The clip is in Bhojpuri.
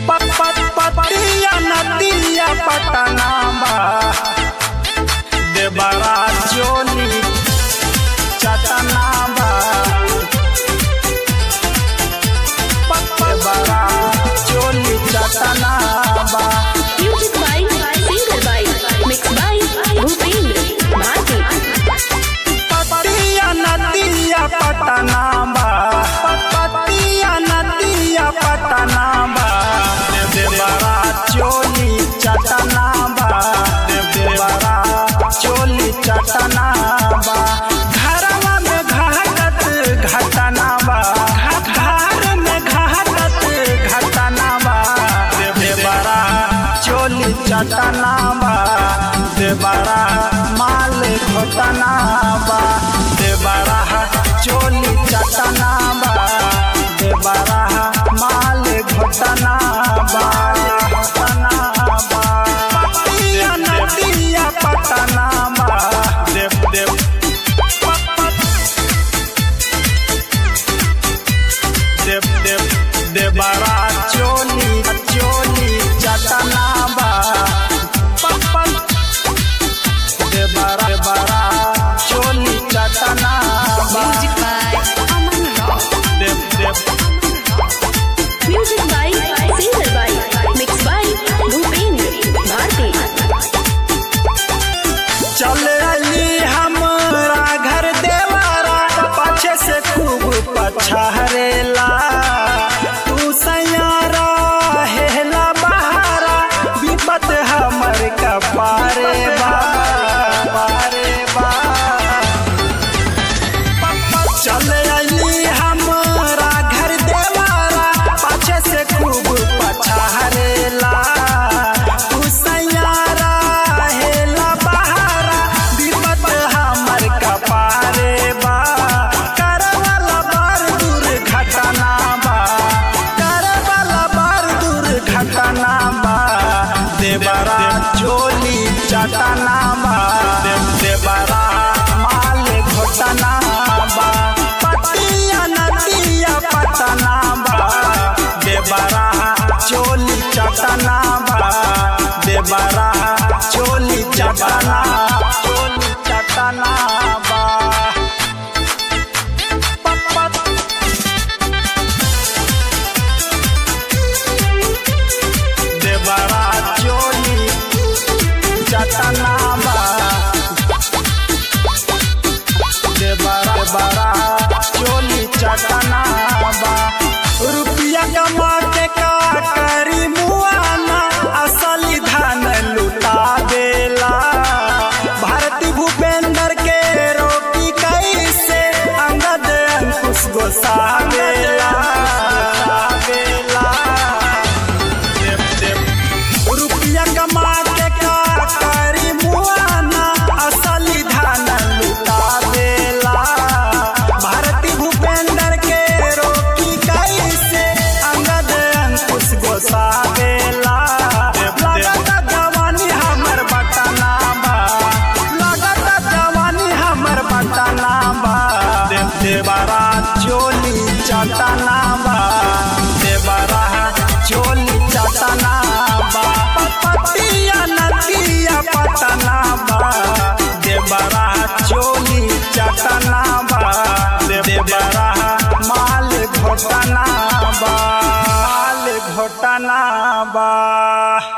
पतिया नदिया पटना बा देवरा चोली चटना बा देवरा चोली चटना बा। Music by singer by mixed by Bhupendra Bharti। पतिया नदिया पटना बा पतिया नदिया पटना बा देवरा चोली चटना बा देवरा चोली चटना बा। घरवा में घाटत घटना बा घर में घाटत घटना बा देवरा चोली चटना बा देवरा माल घोटना बा देवरा चोली चटना बा देवरा माल घोटना बा पतिया नदिया पटना बा देवरा चोली चोली चटना बा देवरा चोली चटना बा। Music by Aman Rao। Music by singer by mixed by Bhupendra Bharti। चले अली हमरा घर देवरा पाछे से खूब पछारेला तू सयारा हेला बहारा विपत हमर कपारे बा चले अली हमरा घर देवरा पाछे से खूब पछारेला तू सयारा हेला बहारा विपत हमर कपारे बा। करवाला बार दुर्घटना बा करवाला बार दुर्घटना बा देवरा चोली चटना बा देवरा माल घोटना बा पतिया नदिया पटना बा देवरा चोली चटना बा देवरा चोली चटना बा। देवरा चोली चटना बा देवरा चोली चटना बा। रुपया कमा के का करी मुआना असली धन लुटा देला भारती भूपेंद्र के रोकी कैसे अंगद अंकुश गोसावेला रुपया कमा के का करी मुआना असली धन लुटा देला भारती भूपेंद्र के रोकी कैसे अंगद अंकुश गोसावेला। लगता जवानी हमर बटना बा लगता जवानी हमर बटना बा देवरा चोली चटना बा देवरा चोली चटना बा पतिया नदिया पटना बा देवरा चोली चटना बा देवरा माल घोटना बा।